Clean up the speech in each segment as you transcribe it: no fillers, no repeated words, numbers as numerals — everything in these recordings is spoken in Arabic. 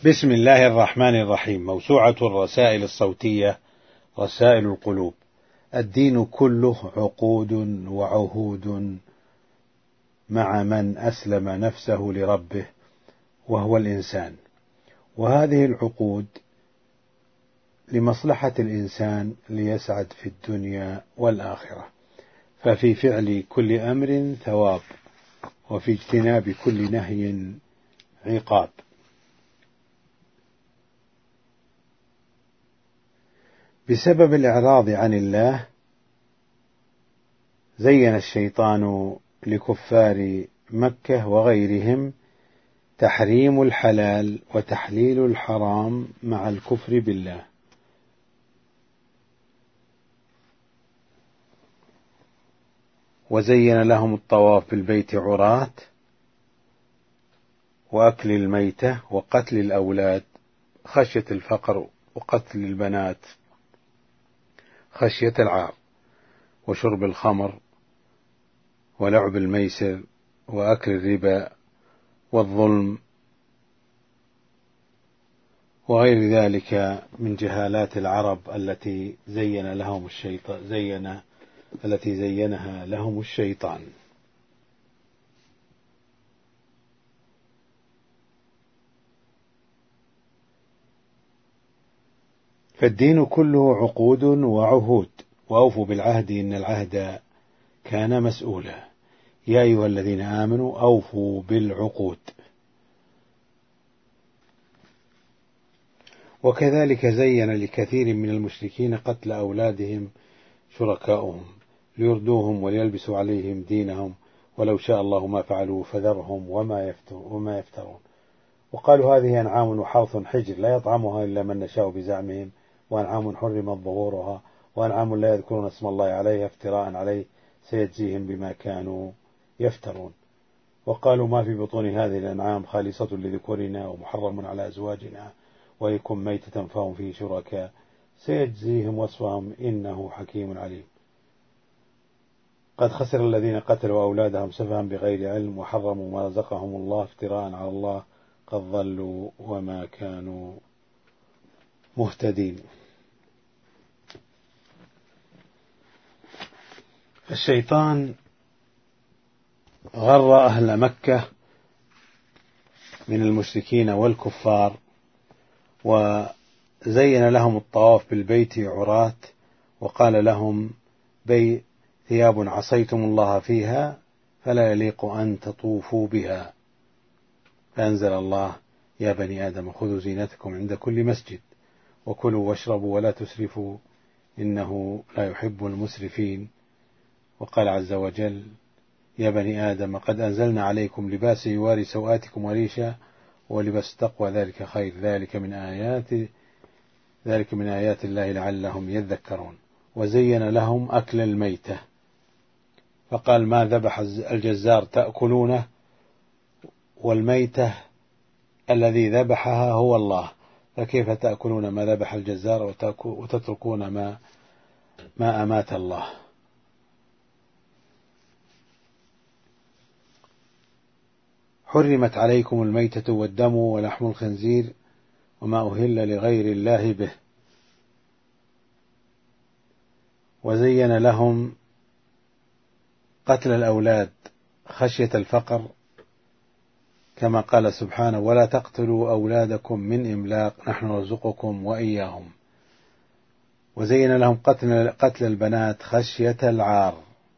بسم الله الرحمن الرحيم. موسوعة الرسائل الصوتية رسائل القلوب. الدين كله عقود وعهود مع من أسلم نفسه لربه وهو الإنسان، وهذه العقود لمصلحة الإنسان ليسعد في الدنيا والآخرة، ففي فعل كل أمر ثواب، وفي اجتناب كل نهي عقاب. بسبب الإعراض عن الله زين الشيطان لكفار مكة وغيرهم تحريم الحلال وتحليل الحرام مع الكفر بالله، وزين لهم الطواف بالبيت عراة وأكل الميتة وقتل الأولاد خشية الفقر وقتل البنات خشية العار وشرب الخمر ولعب الميسر وأكل الربا والظلم وغير ذلك من جهالات العرب التي زينها لهم الشيطان. فالدين كله عقود وعهود، وأوفوا بالعهد إن العهد كان مسؤولا. يا أيها الذين آمنوا أوفوا بالعقود. وكذلك زين لكثير من المشركين قتل أولادهم شركاؤهم ليردوهم وليلبسوا عليهم دينهم، ولو شاء الله ما فعلوا فذرهم وما يفترون. وقالوا هذه أنعام وحرث حجر لا يطعمها إلا من نشاء بزعمهم، وأنعام حرمت ظهورها، وأنعام لا يذكرون اسم الله عليها افتراء عليه سيجزيهم بما كانوا يفترون. وقالوا ما في بطون هذه الأنعام خالصة لذكورنا ومحرم على أزواجنا ويكن ميتة فهم فيه شركاء سيجزيهم وصفهم إنه حكيم عليم. قد خسر الذين قتلوا أولادهم سفها بغير علم وحرموا ما رزقهم الله افتراء على الله قد ضلوا وما كانوا مهتدين. الشيطان غر أهل مكة من المشركين والكفار، وزين لهم الطواف بالبيت عراة، وقال لهم ثياب عصيتم الله فيها فلا يليق أن تطوفوا بها، فأنزل الله يا بني آدم خذوا زينتكم عند كل مسجد وكلوا واشربوا ولا تسرفوا إنه لا يحب المسرفين. وقال عز وجل يا بني آدم قد أنزلنا عليكم لباس يواري سوآتكم وريشا ولباس التقوى ذلك خير ذلك من آيات الله لعلهم يذكرون. وزين لهم أكل الميتة، فقال ما ذبح الجزار تأكلونه، والميتة الذي ذبحها هو الله، فكيف تأكلون ما ذبح الجزار وتتركون ما أمات الله. حرمت عليكم الميتة والدم ولحم الخنزير وما أهل لغير الله به. وزين لهم قتل الأولاد خشية الفقر، كما قال سبحانه ولا تقتلوا أولادكم من إملاق نحن نرزقكم وإياهم. وزين لهم قتل البنات خشية العار.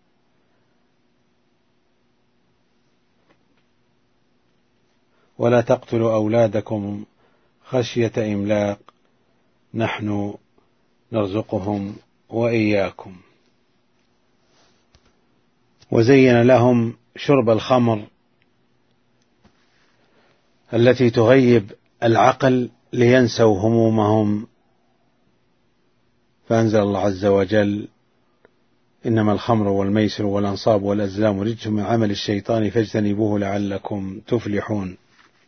ولا تقتلوا أولادكم خشية إملاق نحن نرزقهم وإياكم. وزين لهم شرب الخمر التي تغيب العقل لينسوا همومهم، فأنزل الله عز وجل إنما الخمر والميسر والأنصاب والأزلام رجس من عمل الشيطان فاجتنبوه لعلكم تفلحون.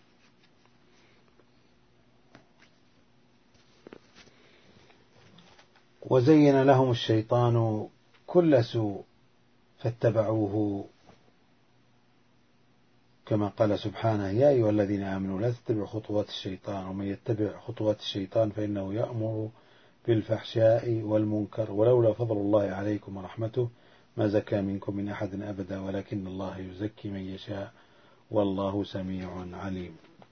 وزين لهم الشيطان كل سوء فاتبعوه كما قال سبحانه: يا أيها الذين آمنوا لا تتبعوا خطوات الشيطان ومن يتبع خطوات الشيطان فإنه يأمر بالفحشاء والمنكر ولولا فضل الله عليكم ورحمته ما زكى منكم من أحد أبدا ولكن الله يزكي من يشاء والله سميع عليم.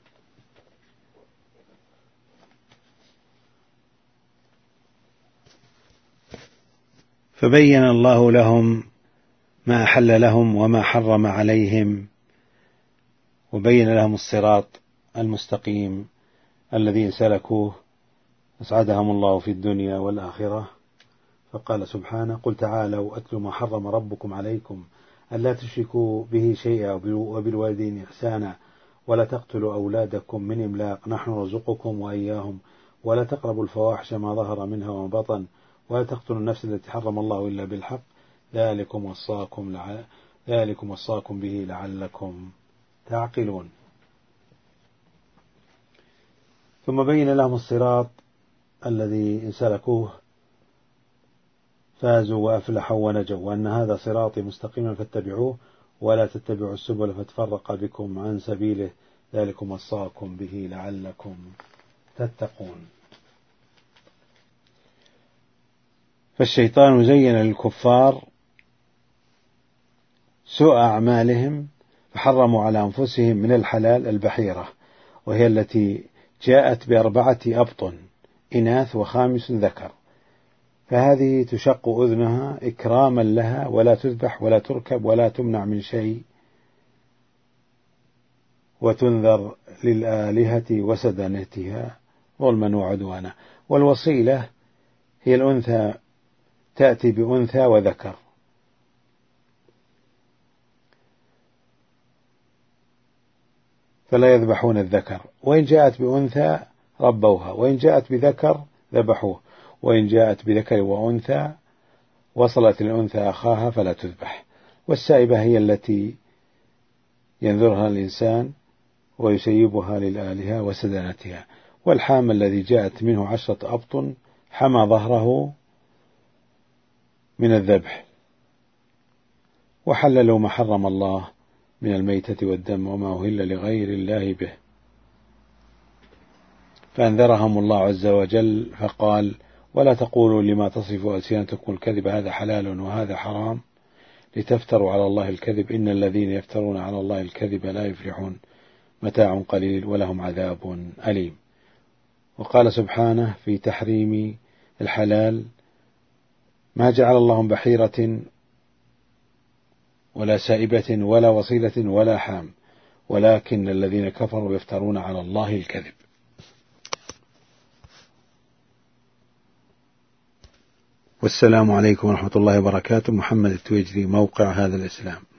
فبين الله لهم ما أحل لهم وما حرم عليهم، وبين لهم الصراط المستقيم الذين سلكوه أسعدهم الله في الدنيا والآخرة. فقال سبحانه: قل تعالوا أتل ما حرم ربكم عليكم ألا تشركوا به شيئا وبالوالدين إحسانا ولا تقتلوا أولادكم من إملاق نحن نرزقكم وإياهم ولا تقربوا الفواحش ما ظهر منها وما بطن ولا تقتلوا النفس التي حرم الله إلا بالحق ذلكم وصاكم به لعلكم تعقلون. ثم بين لهم الصراط الذي إن سلكوه فازوا وأفلحوا ونجوا، وأن هذا صراطي مستقيما فاتبعوه ولا تتبعوا السبل فتفرق بكم عن سبيله ذلكم وصاكم به لعلكم تتقون. فالشيطان زين للكفار سوء أعمالهم فحرموا على أنفسهم من الحلال البحيرة، وهي التي جاءت ب4 أبطن إناث و5 ذكر، فهذه تشق أذنها إكراما لها ولا تذبح ولا تركب ولا تمنع من شيء، وتنذر للآلهة وسدنتها ظلما وعدوانا. والوصيلة هي الأنثى تأتي بأنثى وذكر، فلا يذبحون الذكر، وإن جاءت بأنثى ربوها، وإن جاءت بذكر ذبحوه، وإن جاءت بذكر وأنثى وصلت الأنثى أخاها فلا تذبح. والسائبة هي التي ينذرها الإنسان ويسيبها للآلهة وسدنتها. والحام الذي جاءت منه 10 أبطن حمى ظهره من الذبح. وحللوا ما حرم الله من الميتة والدم وما أهل لغير الله به، فأنذرهم الله عز وجل فقال: ولا تقولوا لما تصف ألسنتكم الكذب هذا حلال وهذا حرام لتفتروا على الله الكذب إن الذين يفترون على الله الكذب لا يفلحون متاع قليل ولهم عذاب أليم. وقال سبحانه في تحريم الحلال: ما جعل الله بحيرة ولا سائبة ولا وصيلة ولا حام ولكن الذين كفروا يفترون على الله الكذب. والسلام عليكم ورحمة الله وبركاته. محمد التويجري، موقع هذا الإسلام.